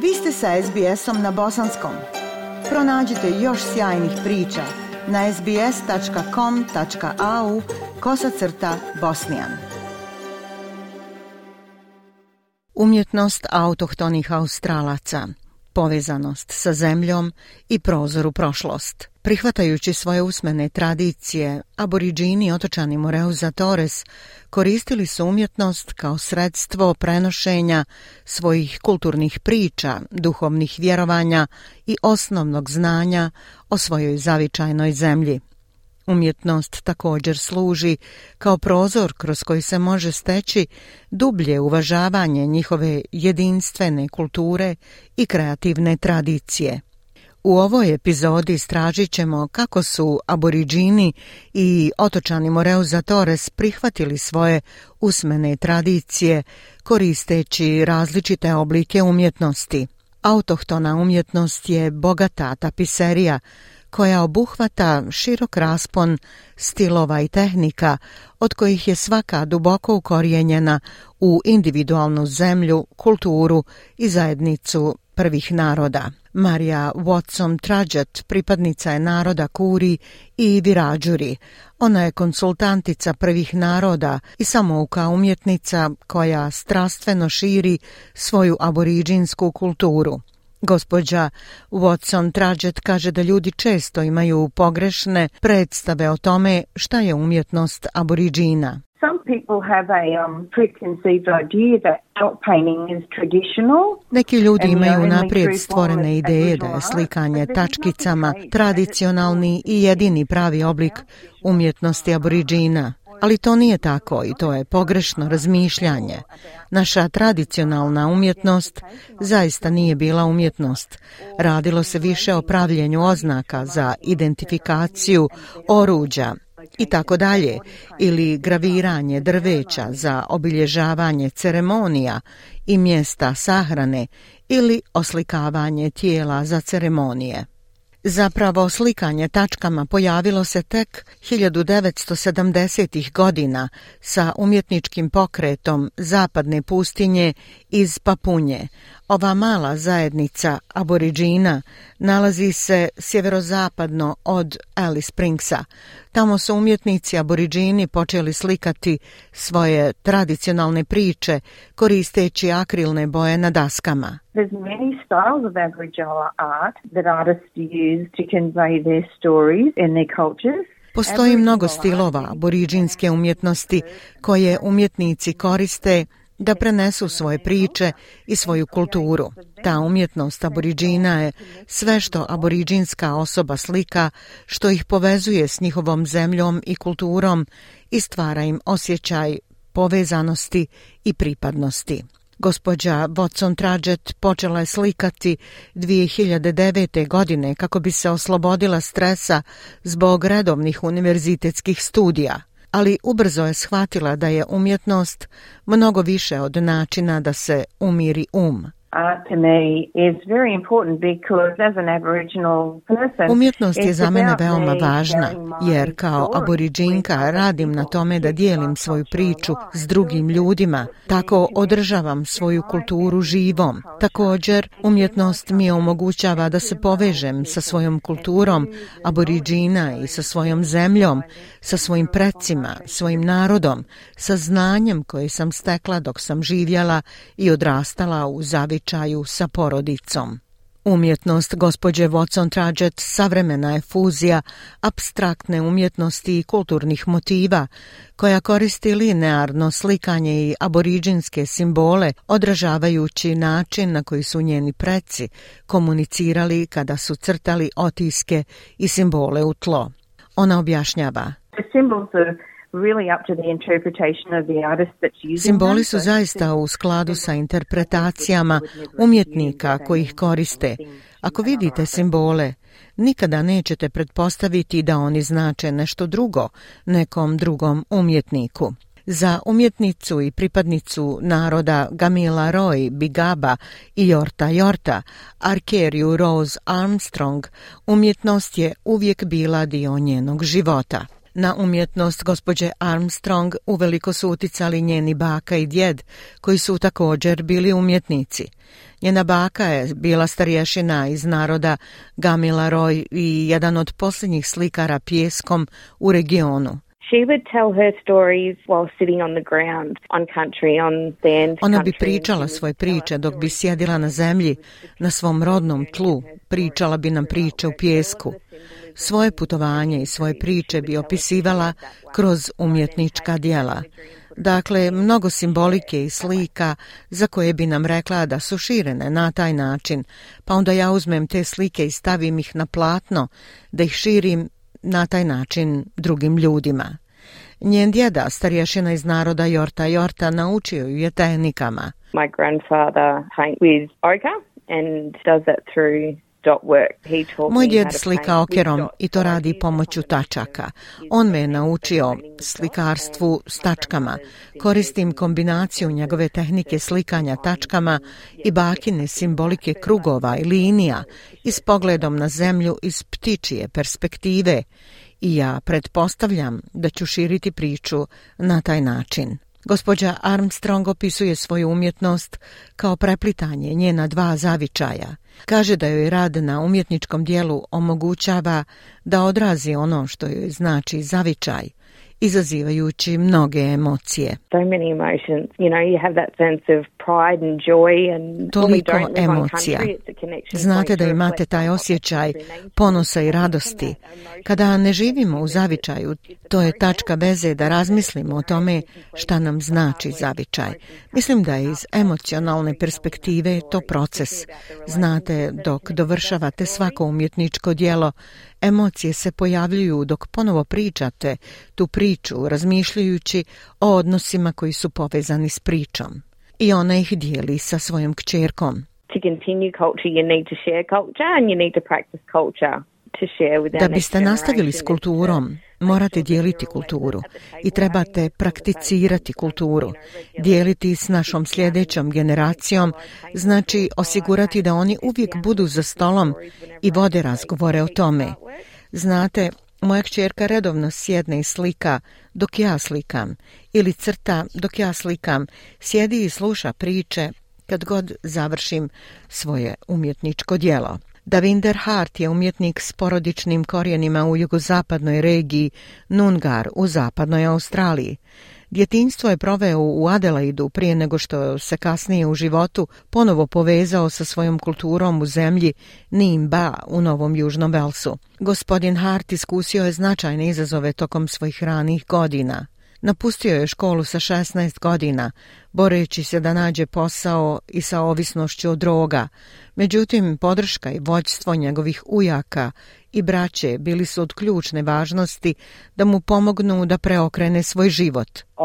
Vi ste sa SBS-om na bosanskom. Pronađite još sjajnih priča na sbs.com.au/bosnijan. Umjetnost autohtonih Australaca, povezanost sa zemljom i prozor u prošlost. Prihvatajući svoje usmene tradicije, aboriđini otočani Moreus Azores koristili su umjetnost kao sredstvo prenošenja svojih kulturnih priča, duhovnih vjerovanja i osnovnog znanja o svojoj zavičajnoj zemlji. Umjetnost također služi kao prozor kroz koji se može steći dublje uvažavanje njihove jedinstvene kulture i kreativne tradicije. U ovoj epizodi istražit ćemo kako su aboriđini i otočani Moreus Azores prihvatili svoje usmene tradicije koristeći različite oblike umjetnosti. Autohtona umjetnost je bogata tapiserija koja obuhvata širok raspon stilova i tehnika, od kojih je svaka duboko ukorijenjena u individualnu zemlju, kulturu i zajednicu prvih naroda. Marija Watson-Trudgett pripadnica je naroda Kuri i Virađuri. Ona je konsultantica prvih naroda i samouka umjetnica koja strastveno širi svoju aboriđinsku kulturu. Gospođa Watson-Trudgett kaže da ljudi često imaju pogrešne predstave o tome šta je umjetnost aboriđina. Some people have a preconceived idea that dot painting is traditional. Neki ljudi imaju naprijed stvorene ideje da je slikanje tačkicama tradicionalni i jedini pravi oblik umjetnosti aboriđina. Ali to nije tako i to je pogrešno razmišljanje. Naša tradicionalna umjetnost zaista nije bila umjetnost. Radilo se više o pravljenju oznaka za identifikaciju oruđa i tako dalje, ili graviranje drveća za obilježavanje ceremonija i mjesta sahrane ili oslikavanje tijela za ceremonije. Zapravo, slikanje tačkama pojavilo se tek 1970. godina sa umjetničkim pokretom Zapadne pustinje iz Papunje. Ova mala zajednica aboriđina nalazi se sjeverozapadno od Alice Springsa. Tamo su umjetnici aboriđini počeli slikati svoje tradicionalne priče koristeći akrilne boje na daskama. There's many styles of Aboriginal art that artists use to convey their stories and their cultures. Postoji mnogo stilova aboriđinske umjetnosti koje umjetnici koriste da prenesu svoje priče i svoju kulturu. Ta umjetnost aboriđina je sve što aboriđinska osoba slika, što ih povezuje s njihovom zemljom i kulturom i stvara im osjećaj povezanosti i pripadnosti. Gospođa Watson-Trudgett počela je slikati 2009. godine kako bi se oslobodila stresa zbog redovnih univerzitetskih studija, ali ubrzo je shvatila da je umjetnost mnogo više od načina da se umiri Art to me is very important because as an Aboriginal person, umjetnost je za mene veoma važna, jer kao aboriđinka radim na tome da dijelim svoju priču s drugim ljudima, tako održavam svoju kulturu živom. Također, umjetnost mi omogućava da se povežem sa svojom kulturom aboriđina i sa svojom zemljom, sa svojim precima, svojim narodom, sa znanjem koje sam stekla dok sam živjela i odrastala u zavičaju sa porodicom. Umjetnost gospođe Watson-Trudgett savremena je fuzija apstraktne umjetnosti i kulturnih motiva, koja koristi linearno slikanje i aboriđinske simbole, odražavajući način na koji su njeni preci komunicirali kada su crtali otiske i simbole u tlo. Ona objašnjava: simboli su zaista u skladu sa interpretacijama umjetnika koji ih koriste. Ako vidite simbole, nikada nećete pretpostaviti da oni znače nešto drugo nekom drugom umjetniku. Za umjetnicu i pripadnicu naroda Gamila Roy Bigaba i Yorta Yorta, Arkeriju Rose Armstrong, umjetnost je uvijek bila dio njenog života. Na umjetnost gospođe Armstrong uveliko su uticali njeni baka i djed, koji su također bili umjetnici. Njena baka je bila starješina iz naroda Gamilaroi i jedan od posljednjih slikara pijeskom u regionu. She would tell her stories while sitting on the ground on country, on sand. Ona bi pričala svoje priče dok bi sjedila na zemlji, na svom rodnom tlu. Pričala bi nam priče u pijesku. Svoje putovanje i svoje priče bi opisivala kroz umjetnička djela. Dakle, mnogo simbolike i slika za koje bi nam rekla da su širene na taj način, pa onda ja uzmem te slike i stavim ih na platno, da ih širim na taj način drugim ljudima. Njen djeda, starješina iz naroda Yorta, naučio ju je tehnikama. My grandfather paint with ochre and does that through dot work. Moj djed slika okerom i to radi pomoću tačaka. On me je naučio slikarstvu s tačkama. Koristim kombinaciju njegove tehnike slikanja tačkama i bakine simbolike krugova i linija i s pogledom na zemlju iz ptičije perspektive. I ja pretpostavljam da ću širiti priču na taj način. Gospođa Armstrong opisuje svoju umjetnost kao preplitanje njena dva zavičaja. Kaže da joj rad na umjetničkom dijelu omogućava da odrazi ono što joj znači zavičaj, izazivajući mnoge emocije. So many emotions, you have that sense of pride and joy and toliko emocija. Znate da imate taj osjećaj ponosa i radosti. Kada ne živimo u zavičaju, to je tačka veze da razmislimo o tome šta nam znači zavičaj. Mislim da je iz emocionalne perspektive to proces. Znate, dok dovršavate svako umjetničko djelo, emocije se pojavljuju dok ponovo pričate tu priču, razmišljajući o odnosima koji su povezani s pričom. I ona ih dijeli sa svojom kćerkom. Da biste nastavili s kulturom, morate dijeliti kulturu i trebate prakticirati kulturu. Dijeliti s našom sljedećom generacijom znači osigurati da oni uvijek budu za stolom i vode razgovore o tome. Znate, moja kćerka redovno sjedne i slika dok ja slikam ili crta dok ja slikam, sjedi i sluša priče kad god završim svoje umjetničko djelo. Davinder Hart je umjetnik s porodičnim korijenima u jugozapadnoj regiji Noongar u zapadnoj Australiji. Djetinjstvo je proveo u Adelaidu prije nego što se kasnije u životu ponovo povezao sa svojom kulturom u zemlji Nimba u Novom Južnom Velsu. Gospodin Hart iskusio je značajne izazove tokom svojih ranih godina. Napustio je školu sa 16 godina, boreći se da nađe posao i sa ovisnošću od droga. Međutim, podrška i vođstvo njegovih ujaka i braće bili su od ključne važnosti da mu pomognu da preokrene svoj život.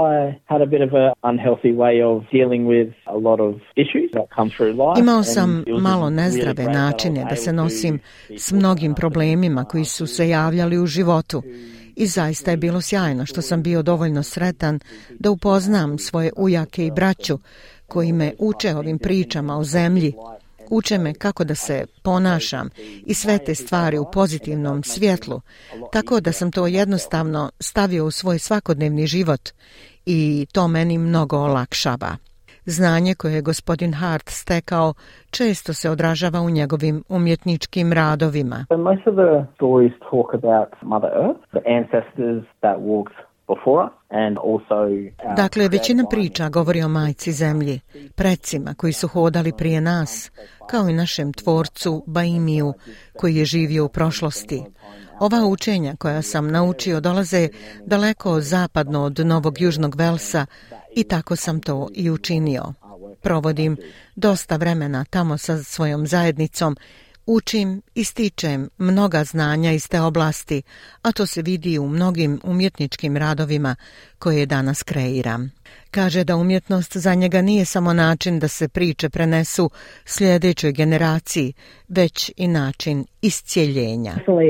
Imao sam malo nezdrave načine da se nosim s mnogim problemima koji su se javljali u životu. I zaista je bilo sjajno što sam bio dovoljno sretan da upoznam svoje ujake i braću koji me uče ovim pričama o zemlji. Uče me kako da se ponašam i sve te stvari u pozitivnom svjetlu, tako da sam to jednostavno stavio u svoj svakodnevni život i to meni mnogo olakšava. Znanje koje je gospodin Hart stekao često se odražava u njegovim umjetničkim radovima. Most of the stories talk about Mother Earth, the ancestors that walked before us. Dakle, većina priča govori o majci zemlji, precima koji su hodali prije nas, kao i našem tvorcu Baimiju koji je živio u prošlosti. Ova učenja koja sam naučio dolaze daleko zapadno od Novog Južnog Velsa i tako sam to i učinio. Provodim dosta vremena tamo sa svojom zajednicom, učim i stičem mnoga znanja iz te oblasti, a to se vidi u mnogim umjetničkim radovima koje danas kreiram. Kaže da umjetnost za njega nije samo način da se priče prenesu sljedećoj generaciji, već i način iscijeljenja.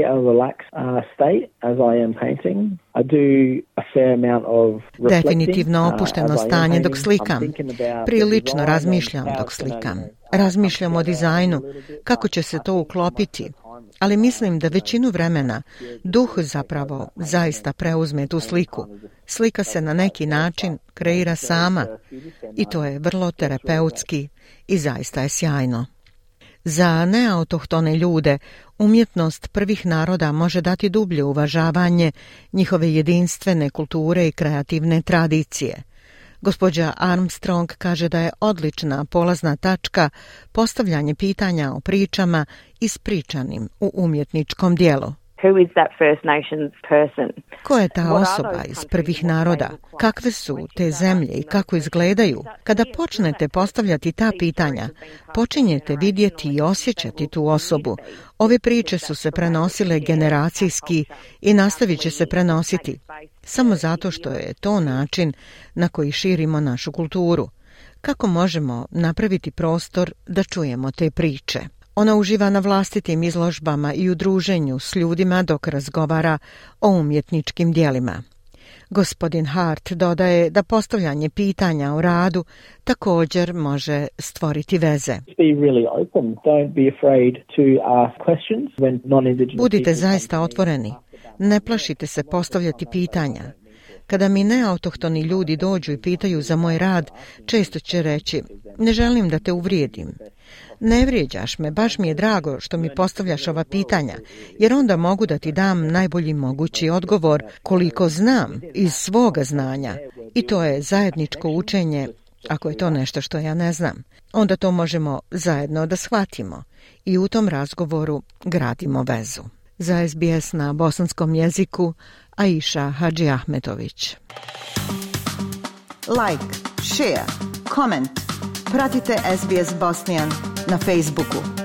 Definitivno opušteno stanje dok slikam. Prilično razmišljam dok slikam. Razmišljam o dizajnu, kako će se to uklopiti. ali mislim da većinu vremena duh zapravo zaista preuzme tu sliku. Slika se na neki način kreira sama i to je vrlo terapeutski i zaista je sjajno. Za neautohtone ljude umjetnost prvih naroda može dati dublje uvažavanje njihove jedinstvene kulture i kreativne tradicije. Gospođa Armstrong kaže da je odlična polazna tačka postavljanje pitanja o pričama ispričanim u umjetničkom dijelu. Who is that First Nations person? Ko je ta osoba iz prvih naroda? Kakve su te zemlje i kako izgledaju? Kada počnete postavljati ta pitanja, počinjete vidjeti i osjećati tu osobu. Ove priče su se prenosile generacijski i nastavit će se prenositi. Samo zato što je to način na koji širimo našu kulturu. Kako možemo napraviti prostor da čujemo te priče? Ona uživa na vlastitim izložbama i u druženju s ljudima dok razgovara o umjetničkim djelima. Gospodin Hart dodaje da postavljanje pitanja o radu također može stvoriti veze. Budite zaista otvoreni. Ne plašite se postavljati pitanja. Kada mi neautohtoni ljudi dođu i pitaju za moj rad, često će reći: ne želim da te uvrijedim. Ne vrijeđaš me, baš mi je drago što mi postavljaš ova pitanja, jer onda mogu da ti dam najbolji mogući odgovor koliko znam iz svoga znanja. I to je zajedničko učenje, ako je to nešto što ja ne znam. Onda to možemo zajedno da shvatimo i u tom razgovoru gradimo vezu. Za SBS na bosanskom jeziku Aisha Hadži Ahmetović. Like, share, comment. Pratite SBS Bosnian na Facebooku.